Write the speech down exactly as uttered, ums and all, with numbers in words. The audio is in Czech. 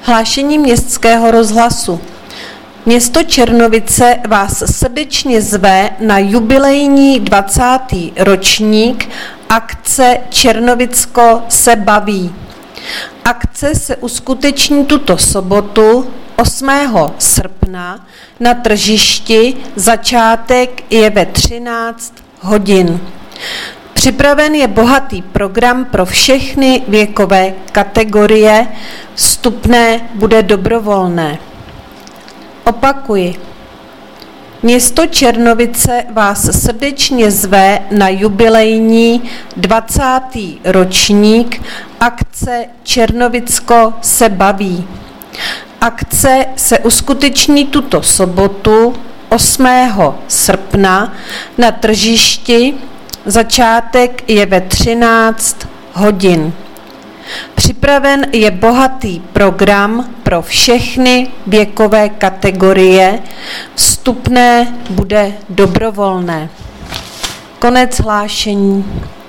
Hlášení Městského rozhlasu. Město Černovice vás srdečně zve na jubilejní dvacátý ročník akce Černovicko se baví. Akce se uskuteční tuto sobotu osmého srpna na tržišti, začátek je ve třináct hodin. Připraven je bohatý program pro všechny věkové kategorie, vstupné bude dobrovolné. Opakuji. Město Černovice vás srdečně zve na jubilejní dvacátý ročník akce Černovicko se baví. Akce se uskuteční tuto sobotu osmého srpna na tržišti, začátek je ve třináct hodin. Připraven je bohatý program pro všechny věkové kategorie, vstupné bude dobrovolné. Konec hlášení.